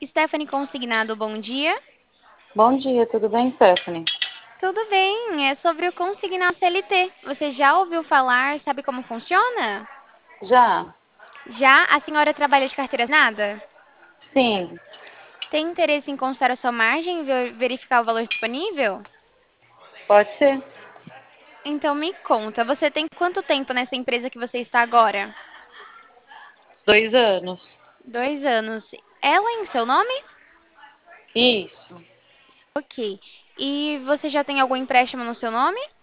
Stephanie Consignado, bom dia. Bom dia, tudo bem, Stephanie? Tudo bem, é sobre o Consignado CLT. Você já ouviu falar, sabe como funciona? Já? Já? A senhora trabalha de carteira assinada? Sim, Tem interesse em consultar a sua margem e verificar o valor disponível? pode ser. Então me conta, você tem quanto tempo nessa empresa que você está agora? 2 anos. 2 anos. Ela em seu nome? Isso. Ok. E você já tem algum empréstimo no seu nome?